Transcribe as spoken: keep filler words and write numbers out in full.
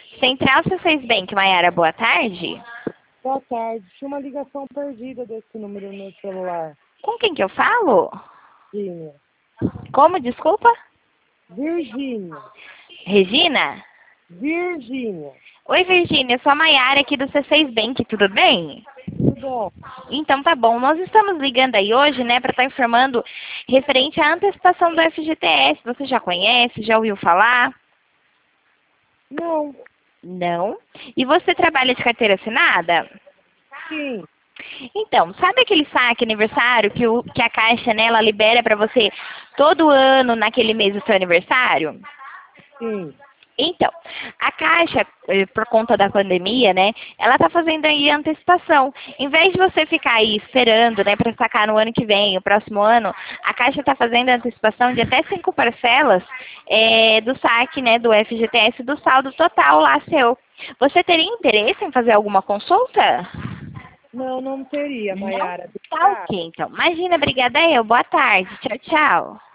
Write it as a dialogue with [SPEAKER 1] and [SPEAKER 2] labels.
[SPEAKER 1] Central C seis Bank, Maiara, boa tarde.
[SPEAKER 2] Boa tarde. Tinha uma ligação perdida desse número no meu celular.
[SPEAKER 1] Com quem que eu falo?
[SPEAKER 2] Virgínia.
[SPEAKER 1] Como, desculpa?
[SPEAKER 2] Virgínia.
[SPEAKER 1] Regina?
[SPEAKER 2] Virgínia.
[SPEAKER 1] Oi, Virgínia, eu sou a Maiara aqui do C seis Bank, tudo bem?
[SPEAKER 2] Tudo bom?
[SPEAKER 1] Então tá bom, nós estamos ligando aí hoje, né, para estar informando referente à antecipação do F G T S. Você já conhece, já ouviu falar?
[SPEAKER 2] Não.
[SPEAKER 1] Não? E você trabalha de carteira assinada?
[SPEAKER 2] Sim.
[SPEAKER 1] Então, sabe aquele saque aniversário que, o, que a Caixa, né, ela libera para você todo ano naquele mês do seu aniversário?
[SPEAKER 2] Sim.
[SPEAKER 1] Então, a Caixa, eh, por conta da pandemia, né, ela está fazendo aí a antecipação. Em vez de você ficar aí esperando, né, para sacar no ano que vem, o próximo ano, a Caixa está fazendo a antecipação de até cinco parcelas eh, do saque, né, do F G T S, do saldo total lá seu. Você teria interesse em fazer alguma consulta?
[SPEAKER 2] Não, não teria,
[SPEAKER 1] Não?
[SPEAKER 2] Maiara.
[SPEAKER 1] Tá
[SPEAKER 2] Obrigada.
[SPEAKER 1] ok, então. Imagina, obrigada eu. Boa tarde. Tchau, tchau.